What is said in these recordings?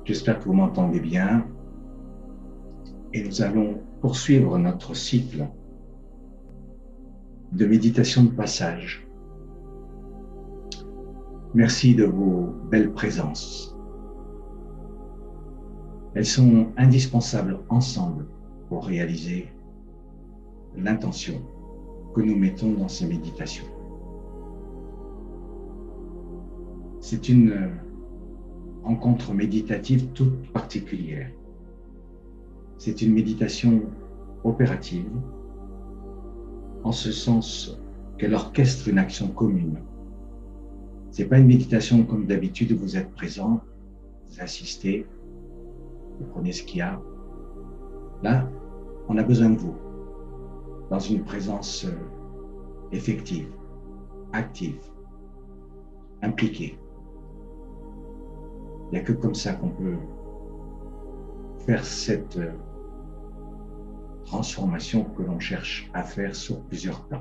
J'espère que vous m'entendez bien et nous allons poursuivre notre cycle de méditation de passage. Merci de vos belles présences. Elles sont indispensables ensemble pour réaliser l'intention que nous mettons dans ces méditations. C'est une rencontre méditative toute particulière. C'est une méditation opérative, en ce sens qu'elle orchestre une action commune. Ce n'est pas une méditation comme d'habitude où vous êtes présent, vous assistez, vous prenez ce qu'il y a. Là, on a besoin de vous, dans une présence effective, active, impliquée. Il n'y a que comme ça qu'on peut faire cette transformation que l'on cherche à faire sur plusieurs plans.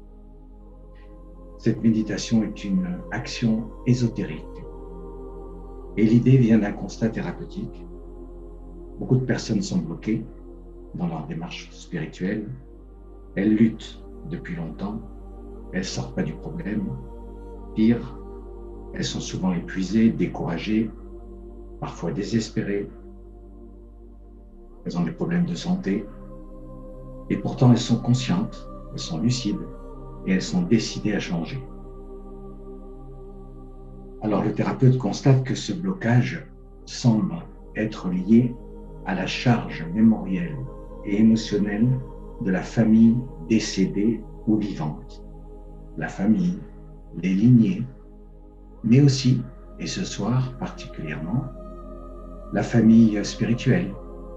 Cette méditation est une action ésotérique et l'idée vient d'un constat thérapeutique. Beaucoup de personnes sont bloquées dans leur démarche spirituelle. Elles luttent depuis longtemps, elles ne sortent pas du problème. Pire, elles sont souvent épuisées, découragées, parfois désespérées. Elles ont des problèmes de santé. Et pourtant, elles sont conscientes, elles sont lucides et elles sont décidées à changer. Alors le thérapeute constate que ce blocage semble être lié à la charge mémorielle et émotionnelle de la famille décédée ou vivante. La famille, les lignées, mais aussi, et ce soir particulièrement, la famille spirituelle,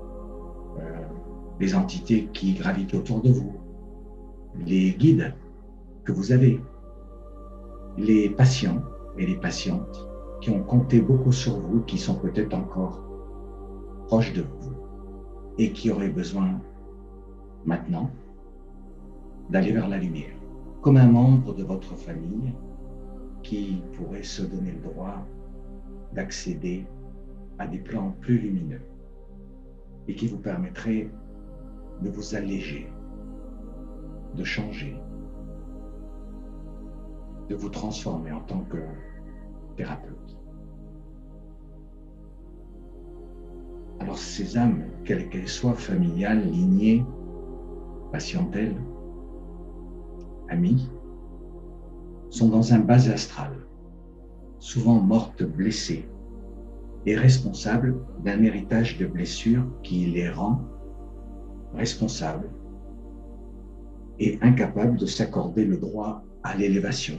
les entités qui gravitent autour de vous, les guides que vous avez, les patients et les patientes qui ont compté beaucoup sur vous, qui sont peut-être encore proches de vous et qui auraient besoin maintenant d'aller vers la lumière, comme un membre de votre famille qui pourrait se donner le droit d'accéder à des plans plus lumineux et qui vous permettrait de vous alléger, de changer, de vous transformer en tant que thérapeute. Alors ces âmes, quelles qu'elles soient, familiales, lignées, patientèles, amies, sont dans un bas astral, souvent mortes, blessées, et responsables d'un héritage de blessures qui les rend responsables et incapables de s'accorder le droit à l'élévation.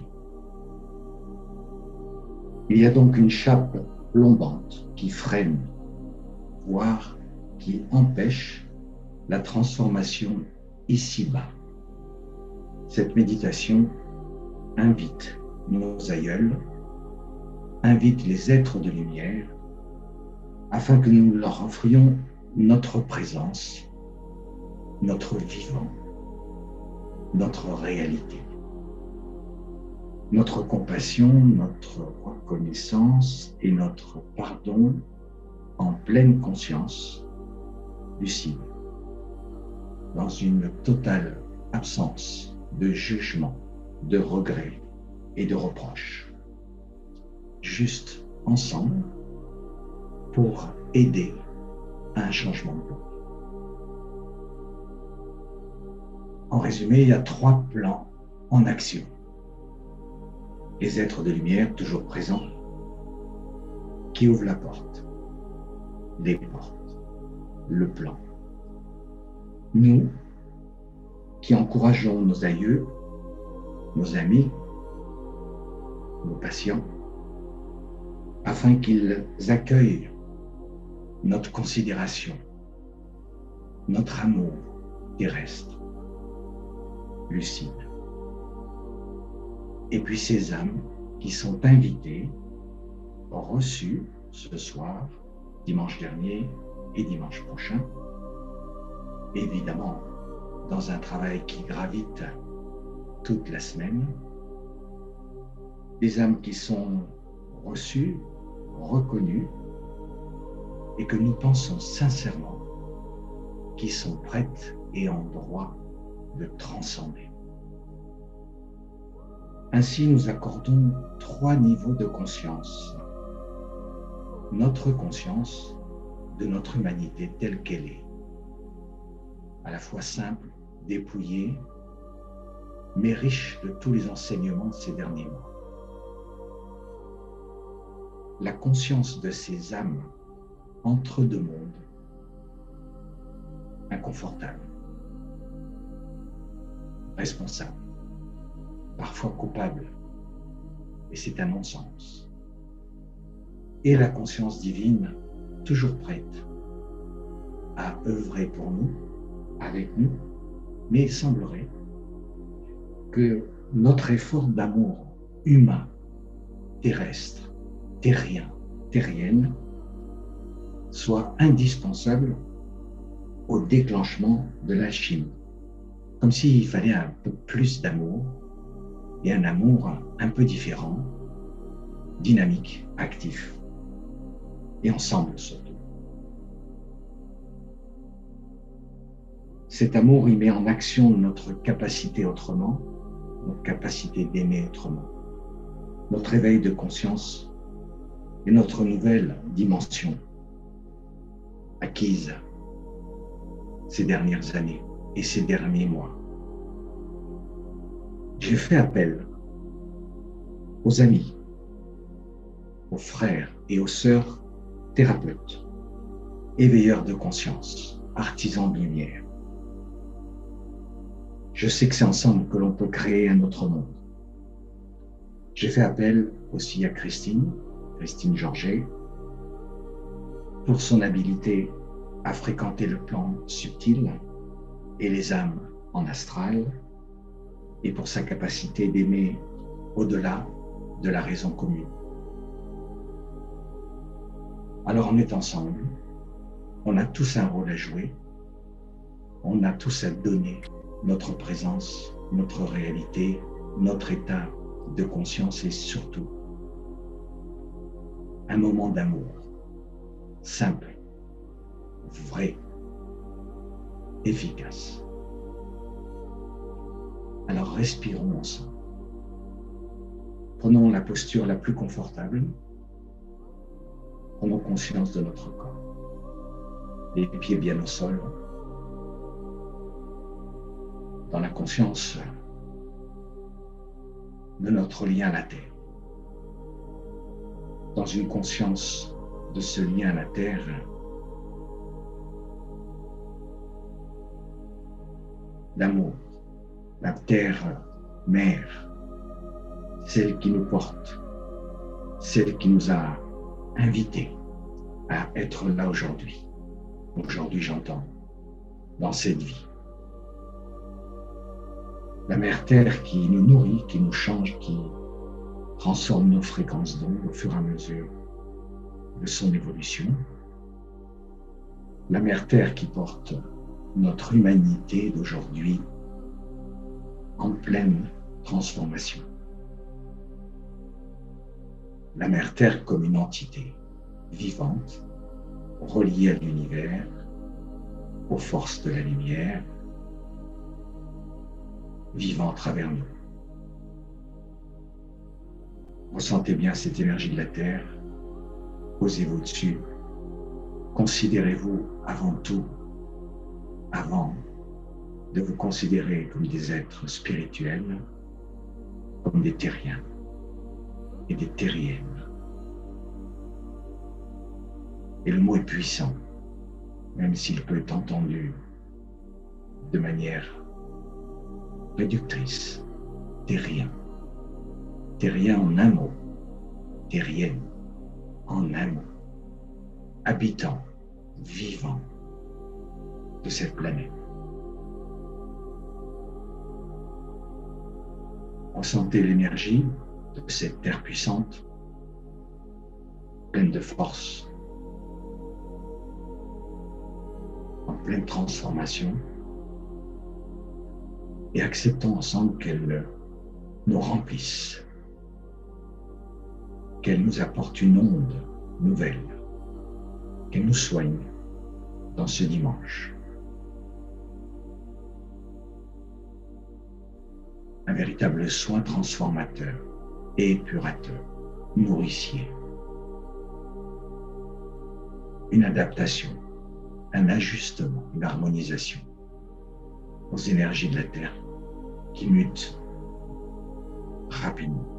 Il y a donc une chape plombante qui freine, voire qui empêche la transformation ici-bas. Cette méditation invite nos aïeuls, invite les êtres de lumière, afin que nous leur offrions notre présence, notre vivant, notre réalité, notre compassion, notre reconnaissance et notre pardon en pleine conscience, lucide, dans une totale absence de jugement, de regret et de reproche. Juste ensemble pour aider à un changement de monde. En résumé, il y a 3 plans en action. Les êtres de lumière, toujours présents, qui ouvrent la porte, les portes, le plan. Nous, qui encourageons nos aïeux, nos amis, nos patients, afin qu'ils accueillent notre considération, notre amour terrestre, lucide. Et puis ces âmes qui sont invitées, reçues ce soir, dimanche dernier et dimanche prochain, évidemment dans un travail qui gravite toute la semaine, des âmes qui sont reçues, reconnues, et que nous pensons sincèrement qui sont prêtes et en droit de transcender. Ainsi, nous accordons 3 niveaux de conscience. Notre conscience de notre humanité telle qu'elle est, à la fois simple, dépouillée, mais riche de tous les enseignements de ces derniers mois. La conscience de ces âmes entre deux mondes, inconfortables, responsables, parfois coupables, et c'est un non-sens. Et la conscience divine, toujours prête à œuvrer pour nous, avec nous, mais il semblerait que notre effort d'amour humain, terrestre, terrien, terrienne, soit indispensable au déclenchement de l'alchimie. Comme s'il fallait un peu plus d'amour, et un amour un peu différent, dynamique, actif, et ensemble surtout. Cet amour, il met en action notre capacité autrement, notre capacité d'aimer autrement, notre éveil de conscience et notre nouvelle dimension acquise ces dernières années et ces derniers mois. J'ai fait appel aux amis, aux frères et aux sœurs thérapeutes, éveilleurs de conscience, artisans de lumière. Je sais que c'est ensemble que l'on peut créer un autre monde. J'ai fait appel aussi à Christine Georget, pour son habileté à fréquenter le plan subtil et les âmes en astral, et pour sa capacité d'aimer au-delà de la raison commune. Alors on est ensemble, on a tous un rôle à jouer, on a tous à donner notre présence, notre réalité, notre état de conscience et surtout un moment d'amour simple, vrai, efficace. Alors respirons ensemble. Prenons la posture la plus confortable. Prenons conscience de notre corps. Les pieds bien au sol. Dans la conscience de notre lien à la terre. Dans une conscience de ce lien à la terre, d'amour, la terre mère, celle qui nous porte, celle qui nous a invités à être là aujourd'hui. Aujourd'hui, j'entends, dans cette vie. La mère terre qui nous nourrit, qui nous change, qui transforme nos fréquences d'onde au fur et à mesure de son évolution. La mère terre qui porte notre humanité d'aujourd'hui en pleine transformation. La mère terre comme une entité vivante, reliée à l'univers, aux forces de la lumière, vivant à travers nous. Ressentez bien cette énergie de la terre, posez-vous dessus, considérez-vous avant tout, avant de vous considérer comme des êtres spirituels, comme des terriens et des terriennes. Et le mot est puissant, même s'il peut être entendu de manière réductrice. Terrien. Terrien en un mot. Terrienne en un mot. Habitant, vivant de cette planète. Ressentez l'énergie de cette terre puissante, pleine de force, en pleine transformation, et acceptons ensemble qu'elle nous remplisse, qu'elle nous apporte une onde nouvelle, qu'elle nous soigne dans ce dimanche. Un véritable soin transformateur, épurateur, nourricier. Une adaptation, un ajustement, une harmonisation aux énergies de la Terre qui mutent rapidement.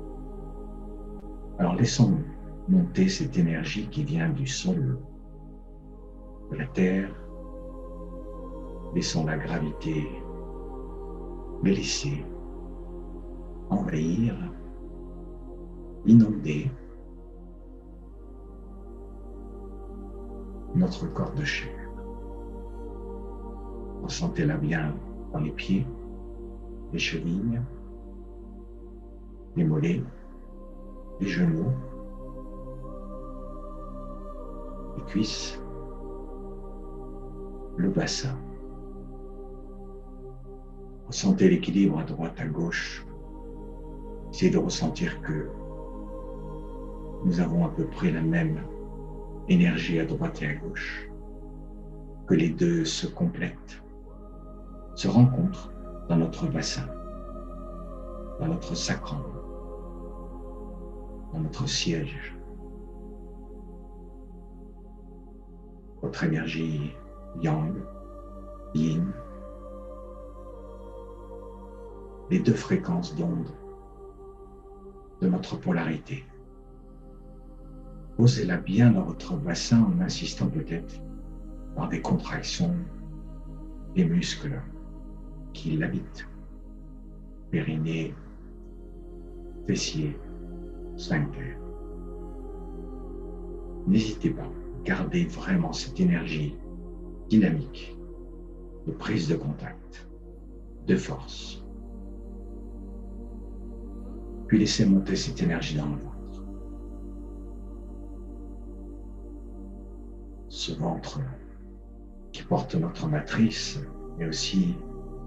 Alors laissons monter cette énergie qui vient du sol, de la Terre. Laissons la gravité les laisser envahir, inonder notre corps de chair. Ressentez-la bien dans les pieds, les chevilles, les mollets, les genoux, les cuisses, le bassin. Ressentez l'équilibre à droite, à gauche. Essayez de ressentir que nous avons à peu près la même énergie à droite et à gauche, que les deux se complètent, se rencontrent dans notre bassin, dans notre sacrum, dans notre siège. Votre énergie yang, yin, les deux fréquences d'onde de notre polarité. Posez-la bien dans votre bassin en insistant peut-être par des contractions des muscles qui l'habitent. Périnée, fessier, sphincter. N'hésitez pas, gardez vraiment cette énergie dynamique de prise de contact, de force. Puis laissez monter cette énergie dans le ventre. Ce ventre qui porte notre matrice, mais aussi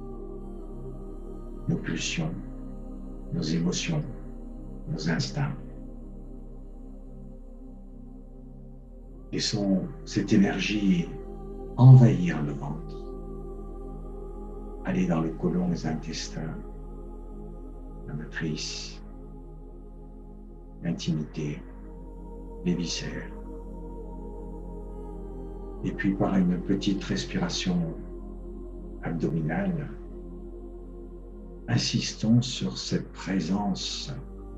nos pulsions, nos émotions, nos instincts. Laissons cette énergie envahir le ventre, aller dans le côlon, les intestins, la matrice, l'intimité, les viscères. Et puis par une petite respiration abdominale, insistons sur cette présence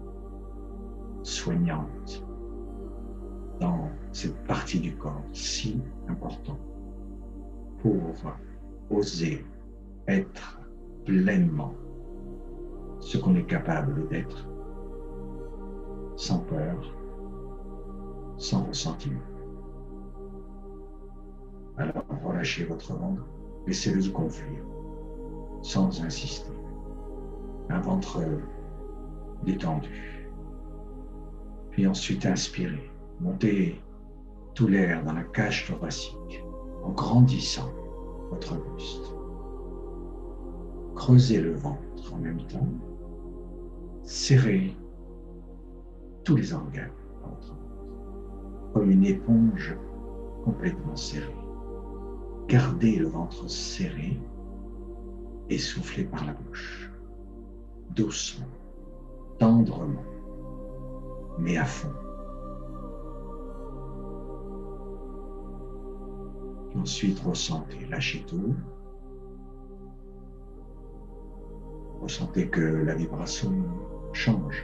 soignante dans cette partie du corps si importante pour oser être pleinement ce qu'on est capable d'être, sans peur, sans ressentiment. Alors relâchez votre ventre, laissez-le se gonfler, sans insister. Un ventre détendu. Puis ensuite inspirez, montez tout l'air dans la cage thoracique en grandissant votre buste. Creusez le ventre en même temps, serrez tous les organes dans votre ventre, comme une éponge complètement serrée. Gardez le ventre serré et soufflez par la bouche, doucement, tendrement, mais à fond. Et ensuite, ressentez, lâchez tout. Ressentez que la vibration change.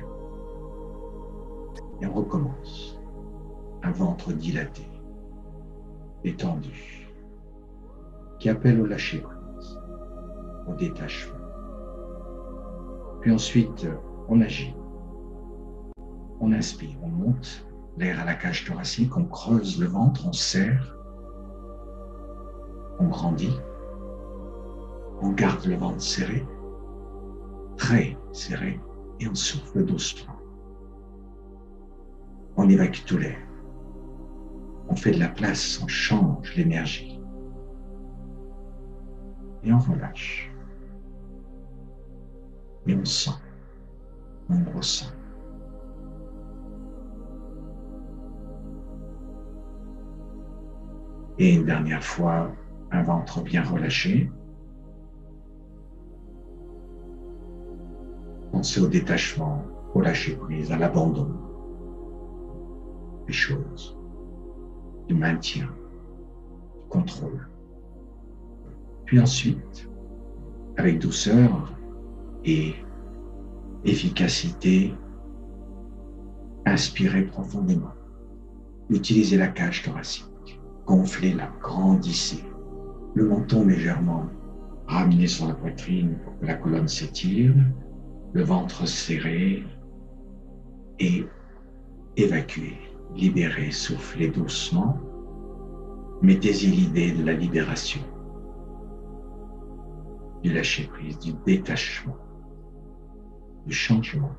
Et on recommence. Un ventre dilaté, détendu, qui appelle au lâcher-prise, au détachement. Puis ensuite, on agit. On inspire, on monte l'air à la cage thoracique, on creuse le ventre, on serre, on grandit, on garde le ventre serré, très serré, et on souffle doucement. On évacue tout l'air. On fait de la place, on change l'énergie. Et on relâche. Et on sent, on ressent. Et une dernière fois, un ventre bien relâché. Pensez au détachement, au lâcher-prise, à l'abandon des choses, du maintien, du contrôle. Puis ensuite, avec douceur et efficacité, inspirez profondément. Utilisez la cage thoracique, gonflez-la, grandissez. Le menton légèrement ramené sur la poitrine pour que la colonne s'étire, le ventre serré et évacuez, libérez, soufflez doucement. Mettez-y l'idée de la libération, du lâcher-prise, du détachement, du changement.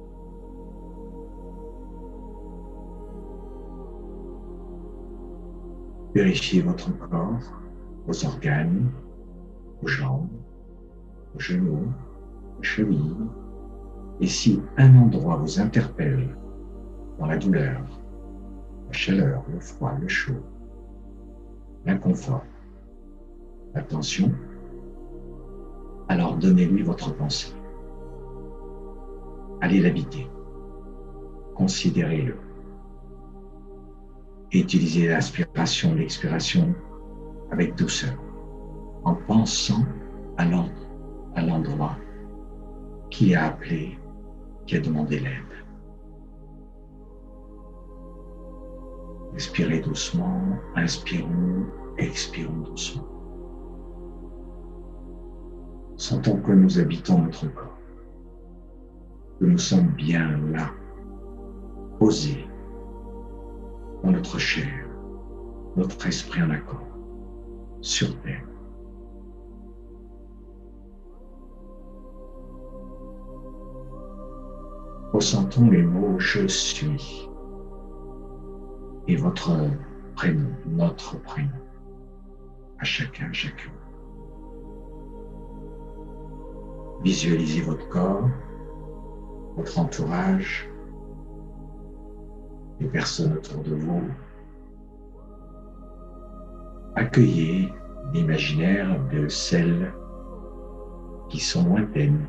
Vérifiez votre corps, vos organes, vos jambes, vos genoux, vos chevilles. Et si un endroit vous interpelle dans la douleur, la chaleur, le froid, le chaud, l'inconfort, la tension, alors donnez-lui votre pensée. Allez l'habiter. Considérez-le. Et utilisez l'inspiration, l'expiration avec douceur, en pensant à l'endroit qui a appelé, qui a demandé l'aide. Expirez doucement, inspirons, expirons doucement. Sentons que nous habitons notre corps, que nous sommes bien là, posés dans notre chair, notre esprit en accord, sur terre. Ressentons les mots « je suis » et votre prénom, notre prénom, à chacun, chacune. Visualisez votre corps, votre entourage, les personnes autour de vous. Accueillez l'imaginaire de celles qui sont lointaines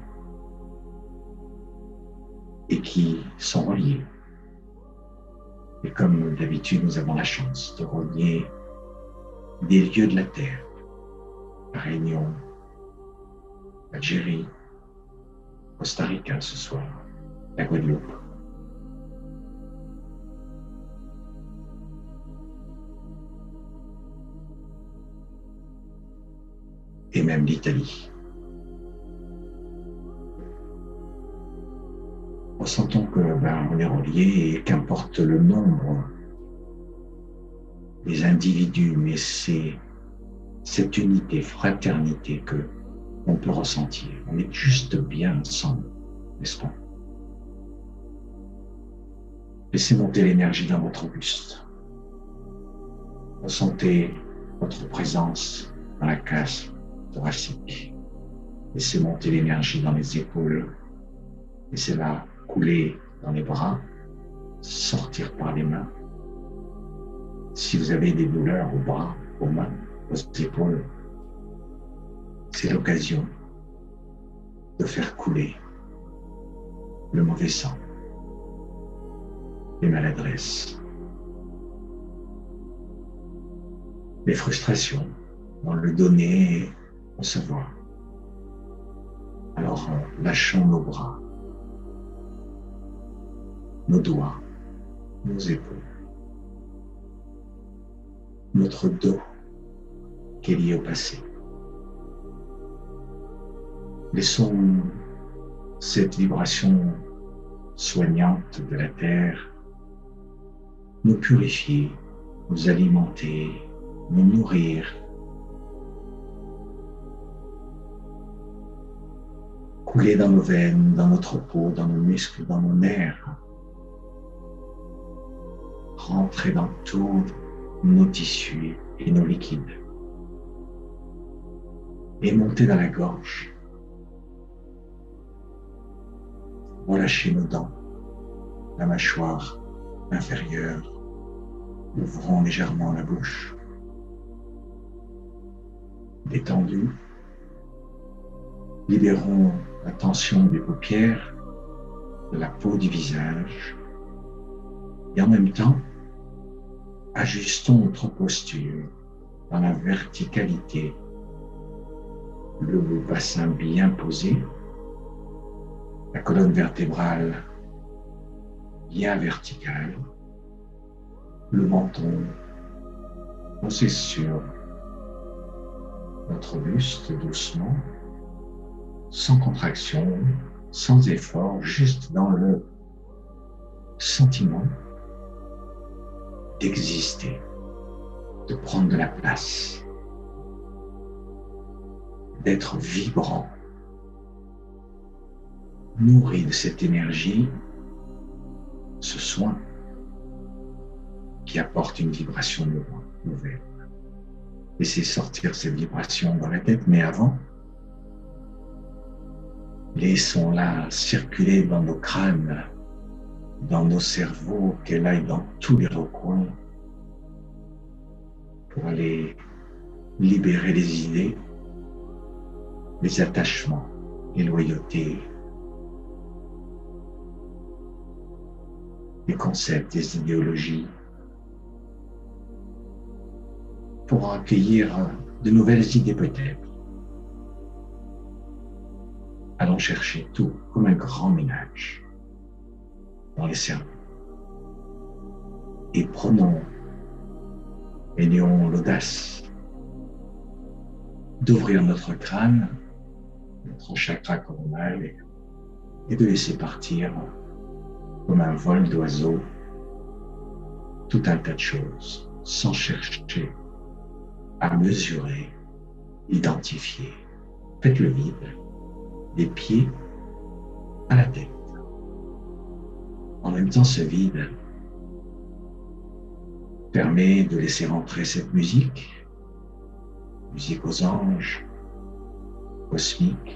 et qui sont reliées. Et comme d'habitude, nous avons la chance de relier des lieux de la Terre. La Réunion, l'Algérie, Costa Rica ce soir, la Guadeloupe. Et même l'Italie. Ressentons que on est reliés et qu'importe le nombre des individus, mais c'est cette unité, fraternité que on peut ressentir. On est juste bien ensemble, n'est-ce pas? Laissez monter l'énergie dans votre buste. Ressentez votre présence dans la cage thoracique. Laissez monter l'énergie dans les épaules. Laissez-la couler dans les bras, sortir par les mains. Si vous avez des douleurs aux bras, aux mains, aux épaules, c'est l'occasion de faire couler le mauvais sang, les maladresses, les frustrations dans le donner et recevoir. Alors, lâchons nos bras, nos doigts, nos épaules, notre dos qui est lié au passé. Laissons cette vibration soignante de la terre nous purifier, nous alimenter, nous nourrir. Couler dans nos veines, dans notre peau, dans nos muscles, dans nos nerfs. Rentrer dans tous nos tissus et nos liquides. Et monter dans la gorge. Relâchez nos dents, la mâchoire inférieure. Ouvrons légèrement la bouche. détendu. Libérons la tension des paupières, de la peau du visage. Et en même temps, ajustons notre posture dans la verticalité. Le bassin bien posé, la colonne vertébrale bien verticale, le menton posé sur notre buste doucement, sans contraction, sans effort, juste dans le sentiment d'exister, de prendre de la place, d'être vibrant, nourri de cette énergie, ce soin qui apporte une vibration nouvelle. Laissez sortir cette vibration dans la tête, mais avant, laissons-la circuler dans nos crânes, dans nos cerveaux, qu'elle aille dans tous les recoins pour aller libérer les idées, les attachements, les loyautés, les concepts, les idéologies, pour accueillir de nouvelles idées peut-être. Allons chercher tout comme un grand ménage dans les cerveaux. Et ayons l'audace d'ouvrir notre crâne, notre chakra coronal, et de laisser partir comme un vol d'oiseau tout un tas de choses, sans chercher à mesurer, identifier. Faites le vide, des pieds à la tête. En même temps, ce vide permet de laisser rentrer cette musique aux anges, cosmique,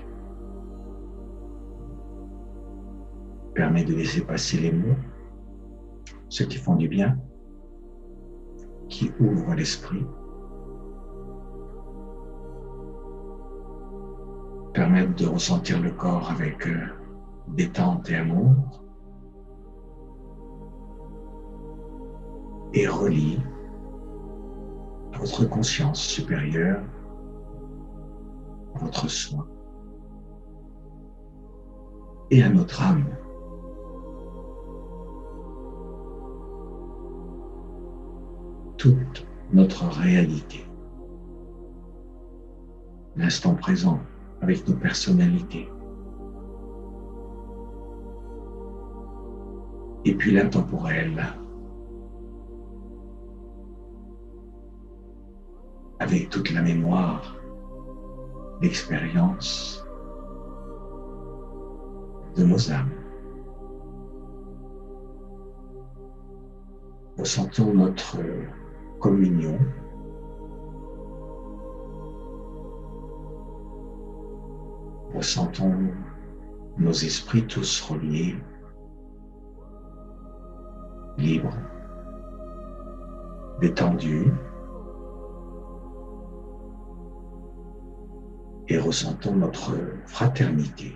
permet de laisser passer les mots, ceux qui font du bien, qui ouvrent l'esprit, permettent de ressentir le corps avec détente et amour, et relie à votre conscience supérieure, à votre soi et à notre âme. Toute notre réalité, l'instant présent avec nos personnalités, et puis l'intemporel, avec toute la mémoire, l'expérience de nos âmes. Ressentons notre communion, ressentons nos esprits tous reliés, libres, détendus, et ressentons notre fraternité,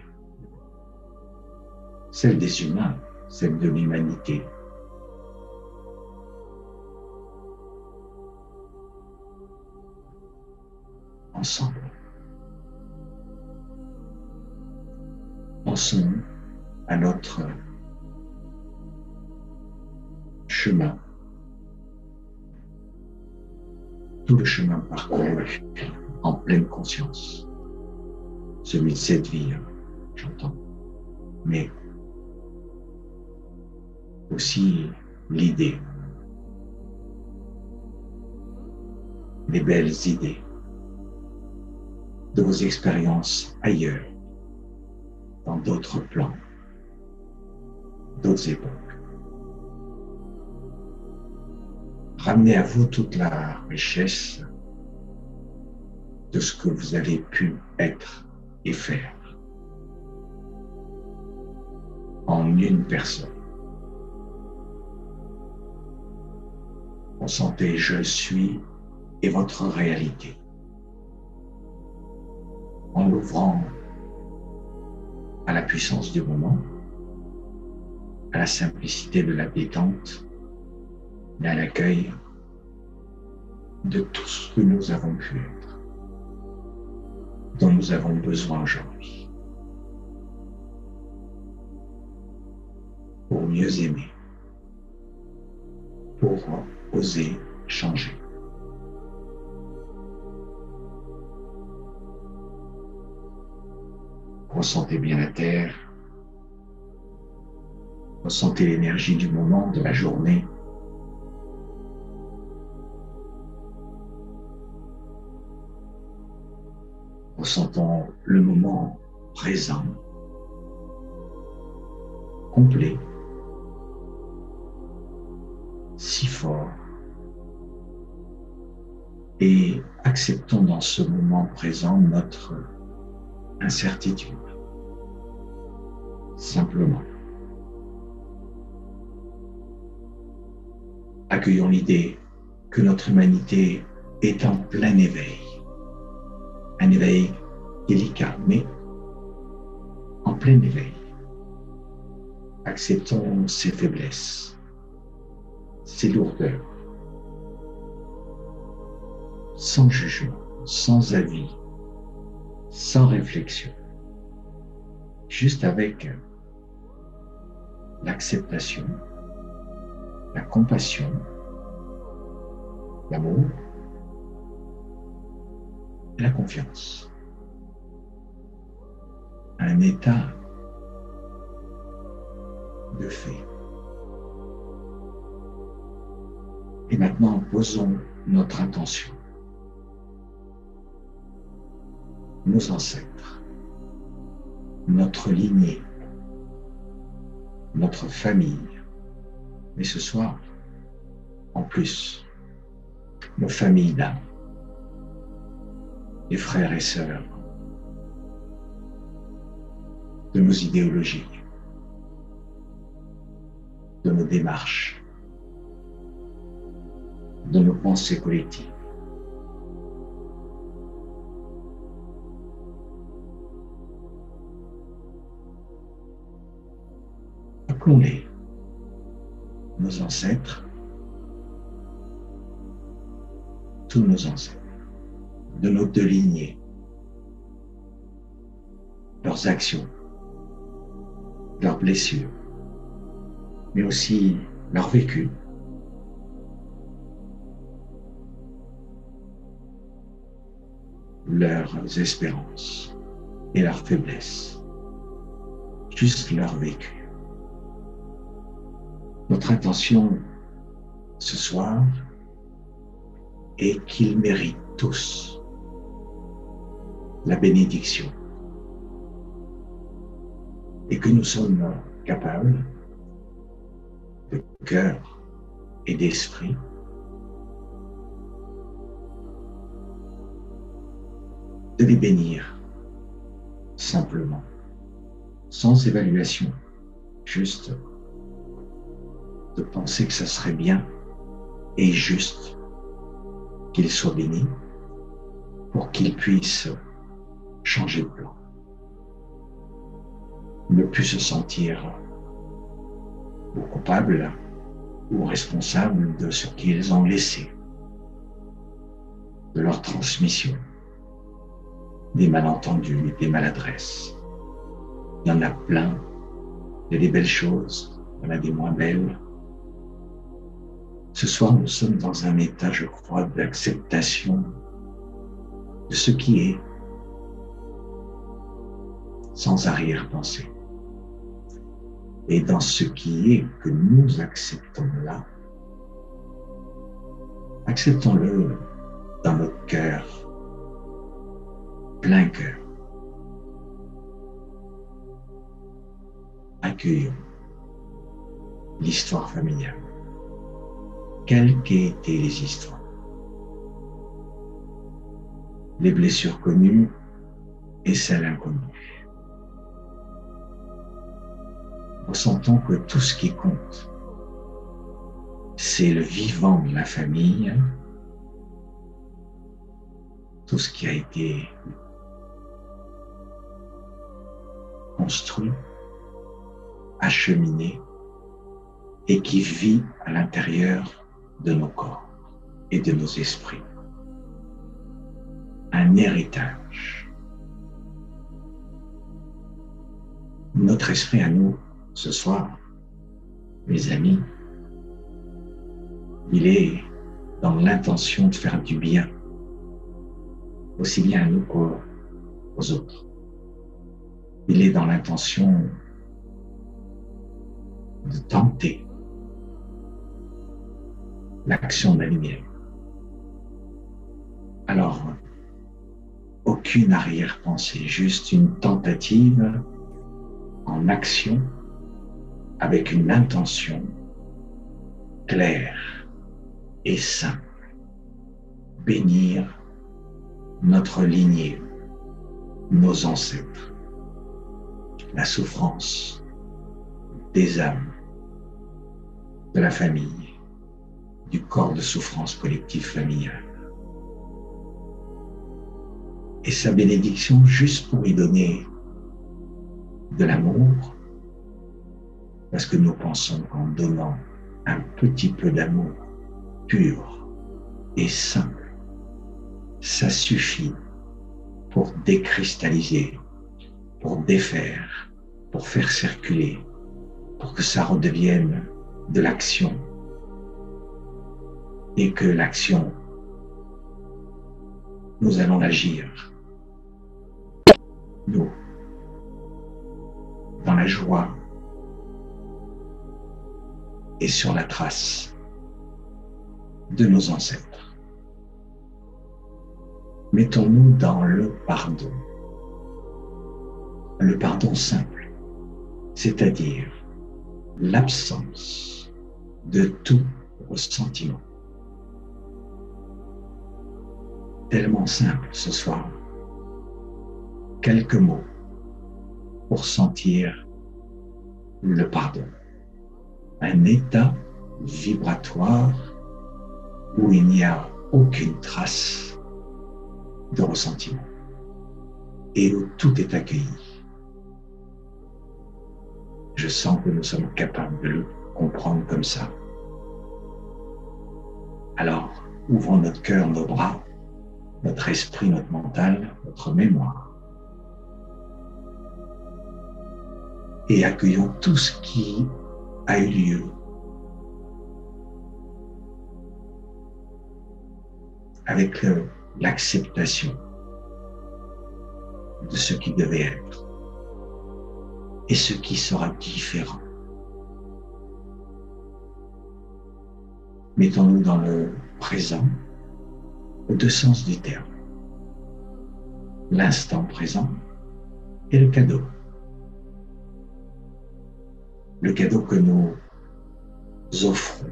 celle des humains, celle de l'humanité. Ensemble. Pensons à notre chemin, tout le chemin parcouru en pleine conscience, celui de cette vie, j'entends, mais aussi l'idée, les belles idées de vos expériences ailleurs, dans d'autres plans, d'autres époques. Ramenez à vous toute la richesse de ce que vous avez pu être et faire en une personne. Consentez, je suis et votre réalité. en l'ouvrant à la puissance du moment, à la simplicité de la détente et à l'accueil de tout ce que nous avons pu être, dont nous avons besoin aujourd'hui, pour mieux aimer, pour oser changer. Ressentez bien la terre, ressentez l'énergie du moment, de la journée. Ressentons le moment présent, complet, si fort, et acceptons dans ce moment présent notre incertitude. Simplement. Accueillons l'idée que notre humanité est en plein éveil. Un éveil délicat, mais en plein éveil. Acceptons ses faiblesses, ses lourdeurs, sans jugement, sans avis, sans réflexion, juste avec l'acceptation, la compassion, l'amour et la confiance. Un état de fait. Et maintenant, posons notre intention. Nos ancêtres, notre lignée, notre famille, mais ce soir, en plus, nos familles d'âme, les frères et sœurs de nos idéologies, de nos démarches, de nos pensées collectives. Appelons-les, nos ancêtres, tous nos ancêtres, de nos deux lignées, leurs actions, leurs blessures, mais aussi leur vécu, leurs espérances et leurs faiblesses, juste leur vécu. Notre intention ce soir est qu'ils méritent tous la bénédiction et que nous sommes capables de cœur et d'esprit de les bénir simplement, sans évaluation, juste de penser que ça serait bien et juste qu'ils soient bénis pour qu'ils puissent changer de plan, ne plus se sentir ou coupables ou responsables de ce qu'ils ont laissé, de leur transmission, des malentendus, des maladresses. Il y en a plein, il y a des belles choses, il y en a des moins belles. Ce soir, nous sommes dans un état, je crois, d'acceptation de ce qui est, sans arrière-pensée. Et dans ce qui est que nous acceptons là, acceptons-le dans notre cœur, plein cœur. Accueillons l'histoire familiale, quelles qu'aient été les histoires, les blessures connues et celles inconnues. Ressentons que tout ce qui compte, c'est le vivant de la famille, tout ce qui a été construit, acheminé et qui vit à l'intérieur de nos corps et de nos esprits. Un héritage. Notre esprit à nous, ce soir, mes amis, il est dans l'intention de faire du bien, aussi bien à nous qu'aux autres. Il est dans l'intention de tenter l'action de la lumière. Alors, aucune arrière-pensée, juste une tentative en action avec une intention claire et simple. Bénir notre lignée, nos ancêtres, la souffrance des âmes, de la famille, du corps de souffrance collective familiale. Et sa bénédiction juste pour y donner de l'amour, parce que nous pensons qu'en donnant un petit peu d'amour pur et simple, ça suffit pour décristalliser, pour défaire, pour faire circuler, pour que ça redevienne de l'action et que l'action, nous allons l'agir, nous, dans la joie et sur la trace de nos ancêtres. Mettons-nous dans le pardon simple, c'est-à-dire l'absence de tout ressentiment. Tellement simple ce soir. Quelques mots pour sentir le pardon. Un état vibratoire où il n'y a aucune trace de ressentiment et où tout est accueilli. Je sens que nous sommes capables de le comprendre comme ça. Alors, ouvrons notre cœur, nos bras, notre esprit, notre mental, notre mémoire, et accueillons tout ce qui a eu lieu avec l'acceptation de ce qui devait être et ce qui sera différent. Mettons-nous dans le présent, aux deux sens du terme. L'instant présent et le cadeau. Le cadeau que nous offrons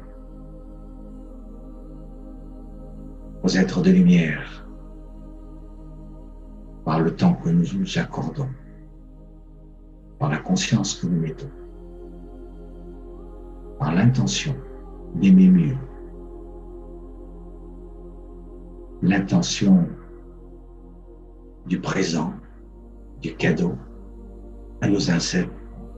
aux êtres de lumière par le temps que nous nous accordons, par la conscience que nous mettons, par l'intention d'aimer mieux, l'intention du présent, du cadeau à nos ancêtres,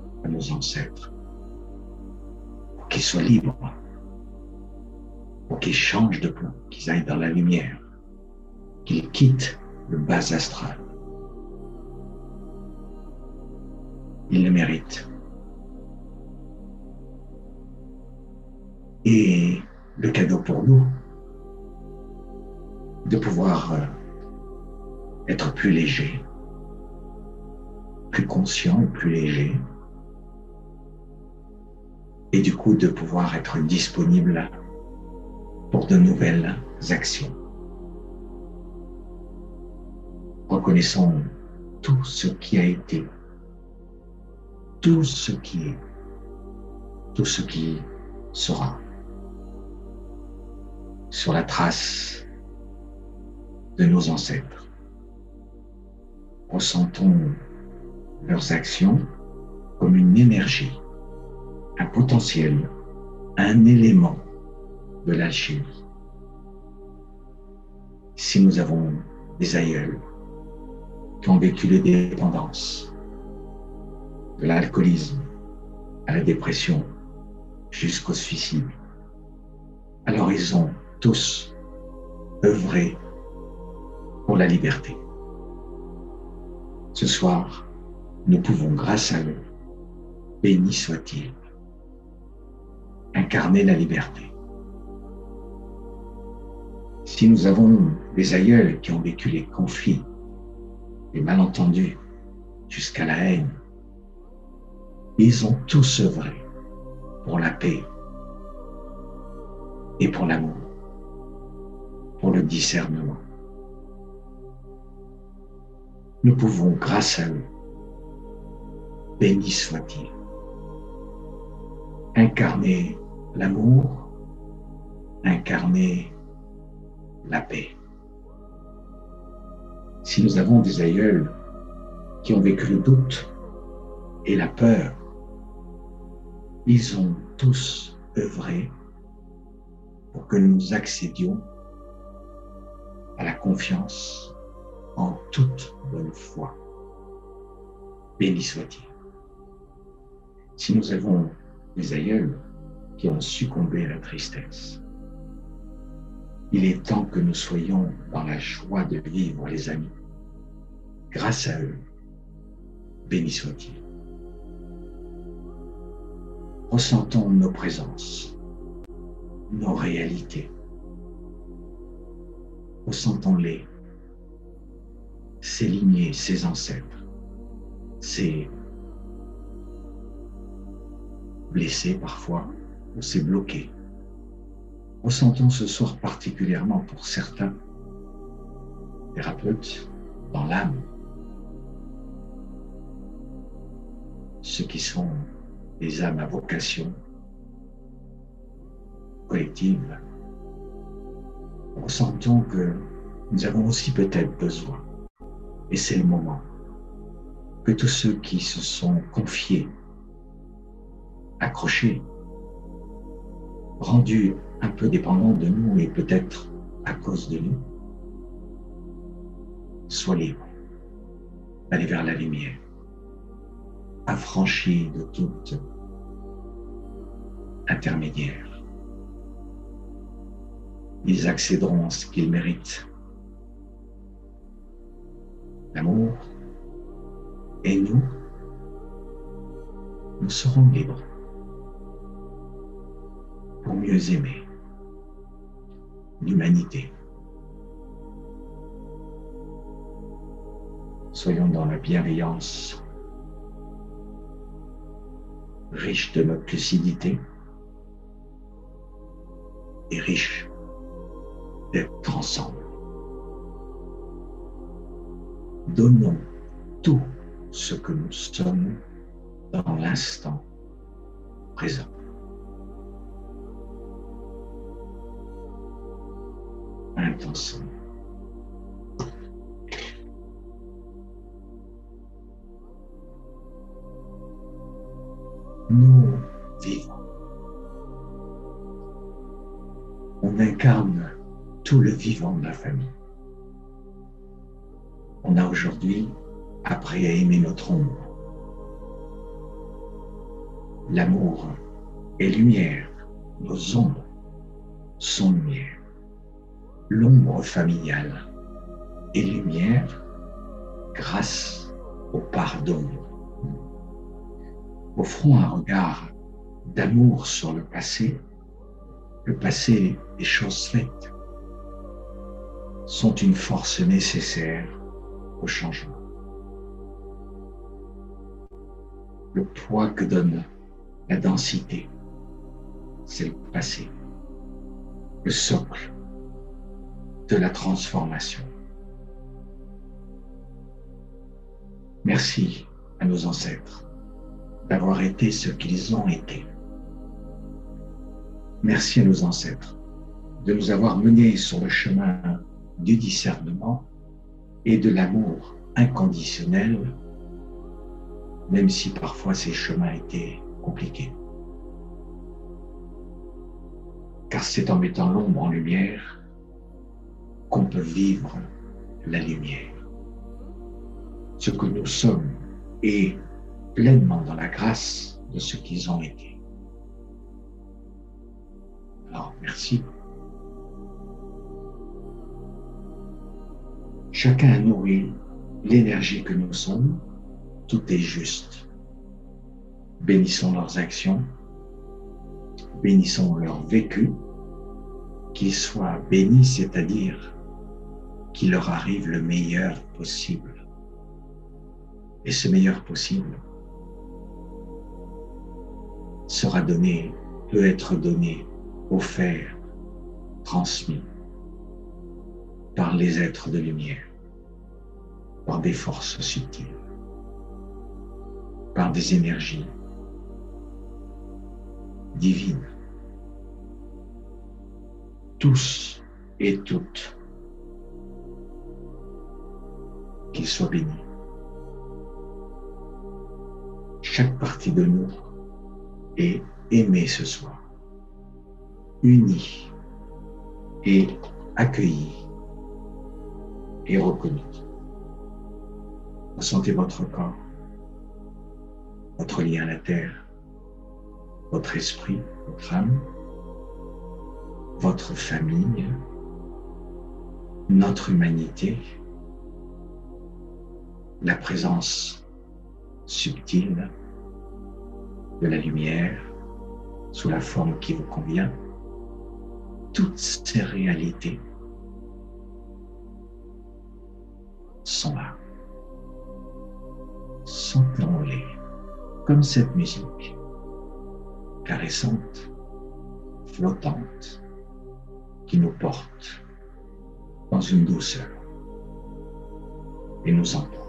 pour qu'ils soient libres, pour qu'ils changent de plan, qu'ils aillent dans la lumière, qu'ils quittent le bas astral. Ils le méritent. Et le cadeau pour nous, de pouvoir être plus léger, plus conscient et plus léger, et du coup de pouvoir être disponible pour de nouvelles actions. Reconnaissons tout ce qui a été, tout ce qui est, tout ce qui sera, sur la trace de nos ancêtres. Ressentons leurs actions comme une énergie, un potentiel, un élément de l'alchimie. Si nous avons des aïeuls qui ont vécu les dépendances, de l'alcoolisme à la dépression jusqu'au suicide. Alors ils ont tous œuvré pour la liberté. Ce soir, nous pouvons, grâce à eux, béni soit-il, incarner la liberté. Si nous avons des aïeuls qui ont vécu les conflits, les malentendus, jusqu'à la haine, ils ont tous œuvré pour la paix et pour l'amour, pour le discernement. Nous pouvons, grâce à eux, béni soit-il, incarner l'amour, incarner la paix. Si nous avons des aïeuls qui ont vécu le doute et la peur, ils ont tous œuvré pour que nous accédions à la confiance en toute bonne foi. Béni soit-il. Si nous avons des aïeuls qui ont succombé à la tristesse, il est temps que nous soyons dans la joie de vivre, les amis. Grâce à eux, béni soit-il. Ressentons nos présences, nos réalités. Ressentons-les, ces lignées, ces ancêtres, ces blessés parfois, ou ces bloqués. Ressentons ce soir particulièrement pour certains thérapeutes dans l'âme, ceux qui sont des âmes à vocation collective. Ressentons que nous avons aussi peut-être besoin, et c'est le moment, que tous ceux qui se sont confiés, accrochés, rendus un peu dépendants de nous et peut-être à cause de nous, soient libres d'aller vers la lumière, affranchis de toute intermédiaire. Ils accéderont à ce qu'ils méritent, l'amour, et nous serons libres pour mieux aimer l'humanité. Soyons dans la bienveillance, riche de notre lucidité et riche d'être ensemble. Donnons tout ce que nous sommes dans l'instant présent. Intensément. Nous vivons. On incarne tout le vivant de la famille. On a aujourd'hui appris à aimer notre ombre. L'amour est lumière, nos ombres sont lumière. L'ombre familiale est lumière grâce au pardon. Offrons un regard d'amour sur le passé des choses faites, sont une force nécessaire au changement. Le poids que donne la densité, c'est le passé, le socle de la transformation. Merci à nos ancêtres d'avoir été ce qu'ils ont été. Merci à nos ancêtres de nous avoir menés sur le chemin du discernement et de l'amour inconditionnel, même si parfois ces chemins étaient compliqués. Car c'est en mettant l'ombre en lumière qu'on peut vivre la lumière. Ce que nous sommes et pleinement dans la grâce de ce qu'ils ont été. Alors, merci. Chacun a nourri l'énergie que nous sommes. Tout est juste. Bénissons leurs actions, bénissons leur vécu, qu'ils soient bénis, c'est-à-dire qu'il leur arrive le meilleur possible. Et ce meilleur possible sera donné, peut être donné, offert, transmis par les êtres de lumière, par des forces subtiles, par des énergies divines. Tous et toutes, qu'ils soient bénis. Chaque partie de nous est aimée ce soir, unie et accueillie et reconnue. Ressentez votre corps, votre lien à la terre, votre esprit, votre âme, votre famille, notre humanité, la présence subtile de la lumière sous la forme qui vous convient. Toutes ces réalités sont là. Sentons-les comme cette musique caressante, flottante, qui nous porte dans une douceur et nous emporte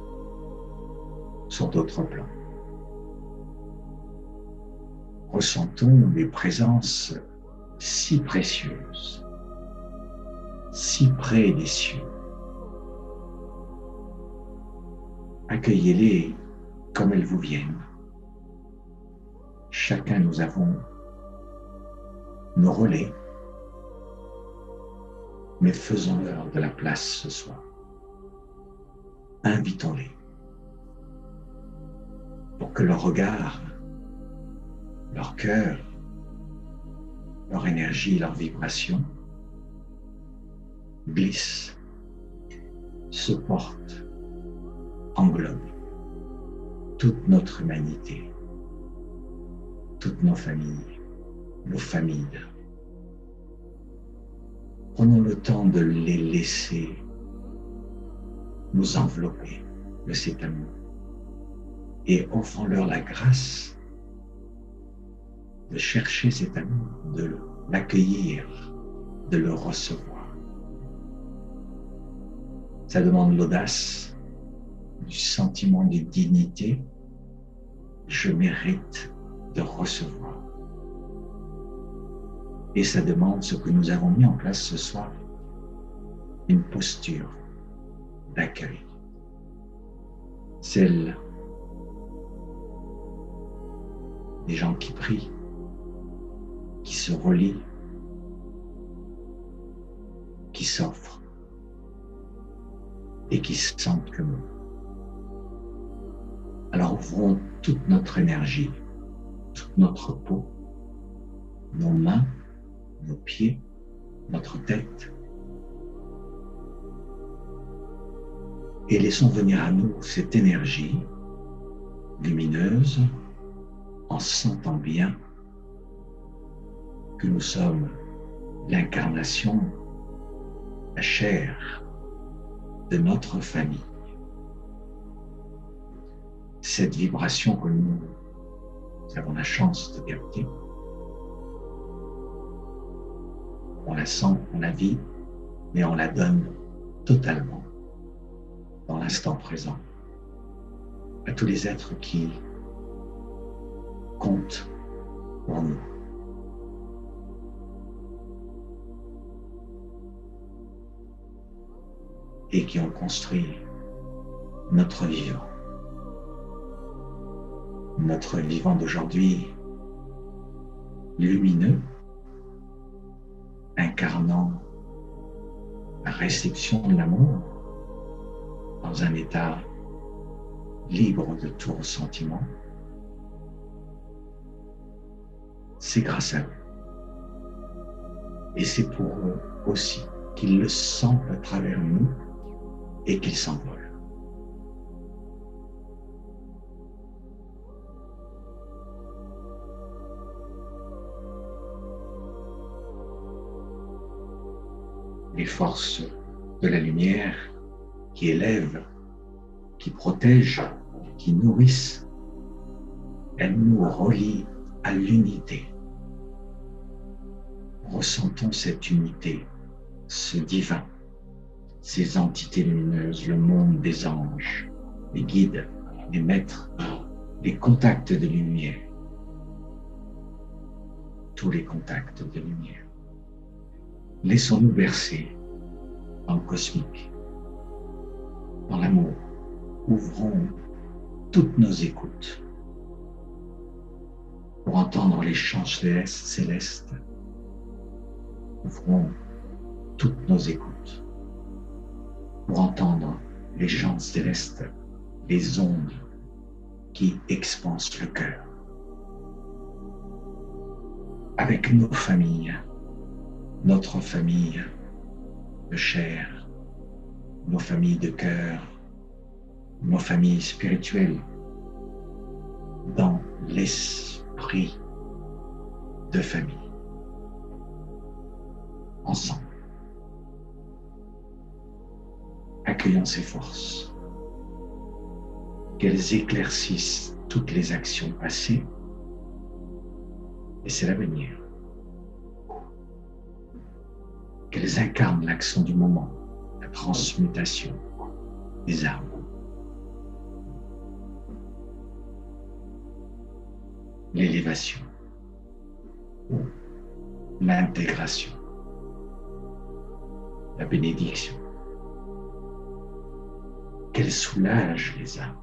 sur d'autres plans. Ressentons des présences si précieuses, si près des cieux. Accueillez-les comme elles vous viennent. Chacun nous avons nos relais, mais faisons-leur de la place ce soir. Invitons-les pour que leur regard, leur cœur, leur énergie, leur vibration glissent, se portent, englobent toute notre humanité, toutes nos familles. Prenons le temps de les laisser nous envelopper de cet amour et offrons-leur la grâce de chercher cet amour, de l'accueillir, de le recevoir. Ça demande l'audace, du sentiment de dignité. Je mérite de recevoir. Et ça demande ce que nous avons mis en place ce soir, une posture d'accueil. Celle des gens qui prient, qui se relient, qui s'offrent et qui se sentent comme nous. Alors ouvrons toute notre énergie, toute notre peau, nos mains, nos pieds, notre tête, et laissons venir à nous cette énergie lumineuse en sentant bien que nous sommes l'incarnation, la chair de notre famille. Cette vibration que nous avons la chance de capter, on la sent, on la vit, mais on la donne totalement dans l'instant présent à tous les êtres qui comptent pour nous. Et qui ont construit notre vivant d'aujourd'hui lumineux, incarnant la réception de l'amour dans un état libres de tout ressentiment, c'est grâce à eux. Et c'est pour eux aussi qu'ils le sentent à travers nous et qu'ils s'envolent. Les forces de la lumière qui élèvent, qui protègent, qui nourrissent, elles nous relient à l'unité. Ressentons cette unité, ce divin, ces entités lumineuses, le monde des anges, les guides, les maîtres, les contacts de lumière, tous les contacts de lumière. Laissons-nous bercer dans le cosmique, dans l'amour. Ouvrons toutes nos écoutes pour entendre les chants célestes. Ouvrons toutes nos écoutes pour entendre les chants célestes, les ondes qui expansent le cœur. Avec nos familles, notre famille de chair, nos familles de cœur, nos familles spirituelles, dans l'esprit de famille, ensemble. Accueillons ces forces, qu'elles éclaircissent toutes les actions passées, et c'est l'avenir. Qu'elles incarnent l'action du moment, la transmutation des âmes. L'élévation, l'intégration, la bénédiction. Qu'elles soulagent les âmes,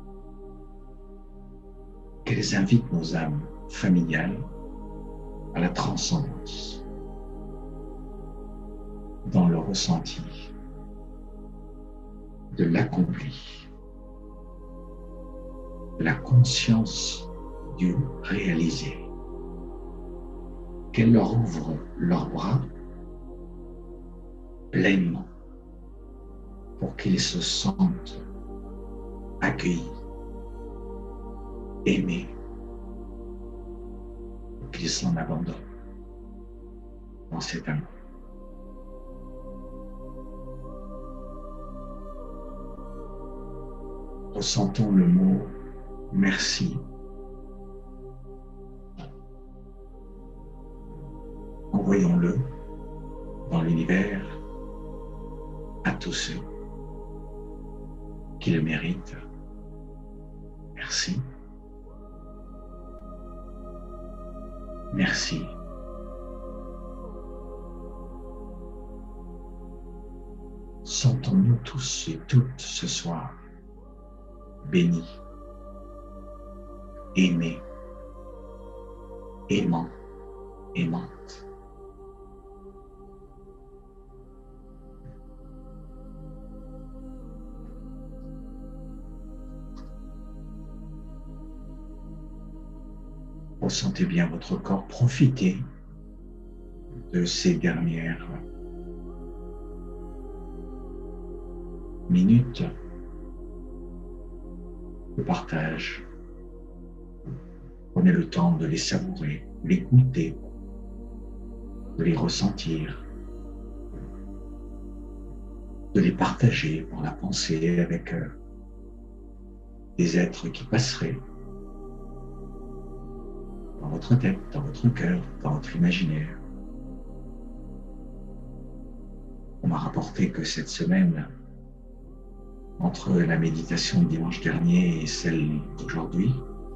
qu'elles invitent nos âmes familiales à la transcendance, dans le ressenti de l'accompli, de la conscience du réalisé. Qu'elles leur ouvrent leurs bras pleinement pour qu'ils se sentent accueillis, aimés, pour qu'ils s'en abandonnent dans cet amour. Ressentons le mot merci. Envoyons-le dans l'univers à tous ceux qui le méritent. Merci. Merci. Sentons-nous tous et toutes ce soir bénis, aimés, aimants, aimantes. Ressentez bien votre corps, profitez de ces dernières minutes de partage. Prenez le temps de les savourer, les goûter, de les ressentir, de les partager pour la pensée avec des êtres qui passeraient dans votre tête, dans votre cœur, dans votre imaginaire. On m'a rapporté que cette semaine, entre la méditation de dimanche dernier et celle d'aujourd'hui,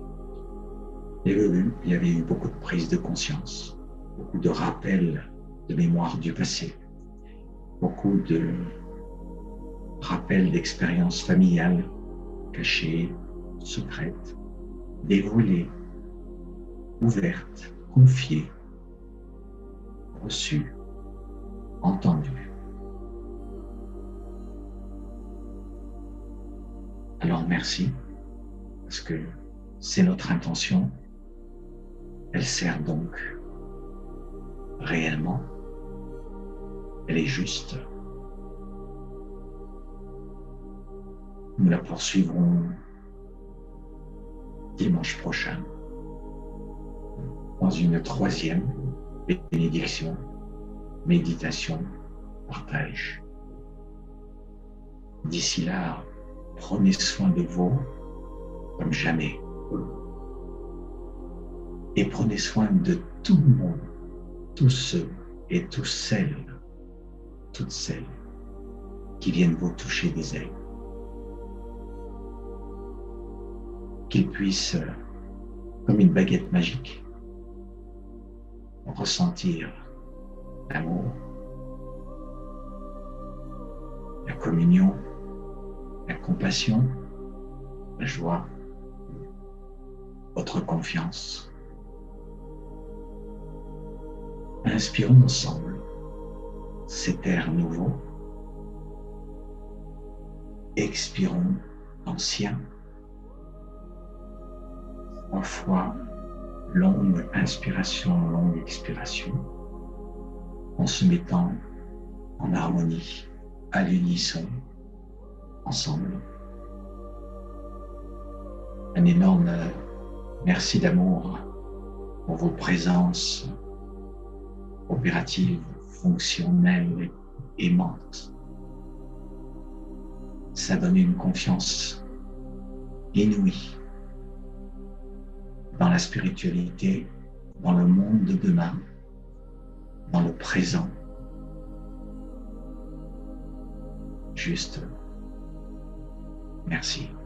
il y avait eu beaucoup de prise de conscience, beaucoup de rappels de mémoire du passé, beaucoup de rappels d'expériences familiales cachées, secrètes, dévoilées, ouvertes, confiées, reçues, entendues. Alors merci parce que c'est notre intention. Elle sert donc réellement. Elle est juste. Nous la poursuivrons dimanche prochain dans une troisième bénédiction, méditation, partage. D'ici là, prenez soin de vous comme jamais. Et prenez soin de tout le monde, tous ceux et toutes celles qui viennent vous toucher des ailes. Qu'ils puissent, comme une baguette magique, ressentir l'amour, la communion, la compassion, la joie, votre confiance. Inspirons ensemble cet air nouveau. Expirons l'ancien. 3 fois longue inspiration, longue expiration, en se mettant en harmonie, à l'unisson, ensemble. Un énorme merci d'amour pour vos présences opératives, fonctionnelles, aimantes. Ça donne une confiance inouïe dans la spiritualité, dans le monde de demain, dans le présent. Juste, merci.